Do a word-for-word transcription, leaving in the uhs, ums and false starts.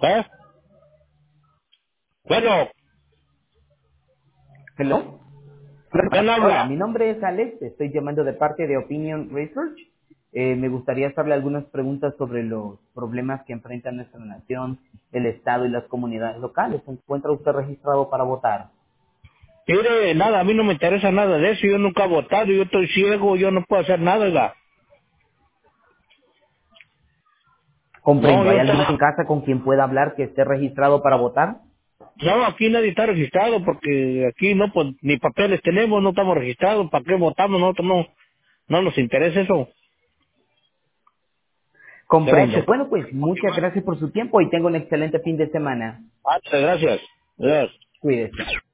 ¿Eh? Bueno, Hello. ¿quién Hola, habla? mi nombre es Alex, estoy llamando de parte de Opinion Research. Eh, me gustaría hacerle algunas preguntas sobre los problemas que enfrenta nuestra nación, el Estado y las comunidades locales. ¿Se encuentra usted registrado para votar? Mire, nada, a mí no me interesa nada de eso. Yo nunca he votado, yo estoy ciego, yo no puedo hacer nada, oiga. No, Comprendo. yo ¿Hay estoy... alguien en casa con quien pueda hablar que esté registrado para votar? No, aquí nadie está registrado porque aquí no, pues, ni papeles tenemos, no estamos registrados. ¿Para qué votamos? Nosotros no, no nos interesa eso. Comprendo. Gracias. Bueno, pues muchas gracias por su tiempo y tenga un excelente fin de semana. Ah, gracias. Gracias. Cuídese.